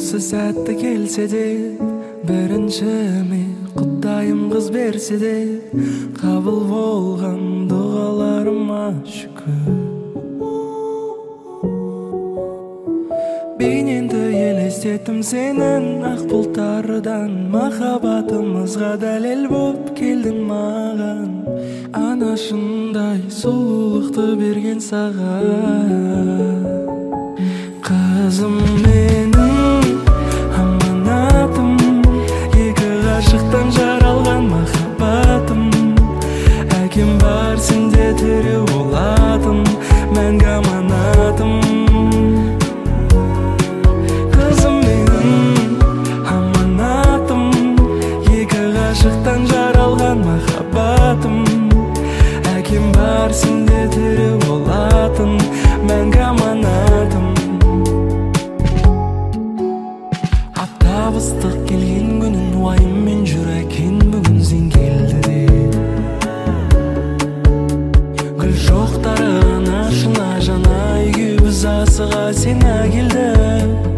осы сәтті келсе де, біріншіме құдайым қыз берсе де, қабыл болған дұғаларыма шүкір. Бейнеңді елестеттім сенің ақ бұлттардан, махаббатымызға дәлел боп келдің маған. Анашындай сұлулықты берген саған. Қызым менің аманатым, екі ғашықтан жаралған махаббатым. Әкем бар сенде тірі болатын, мәңгі аманатым. Қызым менің аманатым, екі ғашықтан жаралған махаббатым. Әкем бар сенде тірі болатын, мәңгі аманатым. Ыстық келген күнін уайыммен жүр әкең, бүгін сен келді де. Гүл шоқтары ашына жана, үйге біз асыға сен әкелді.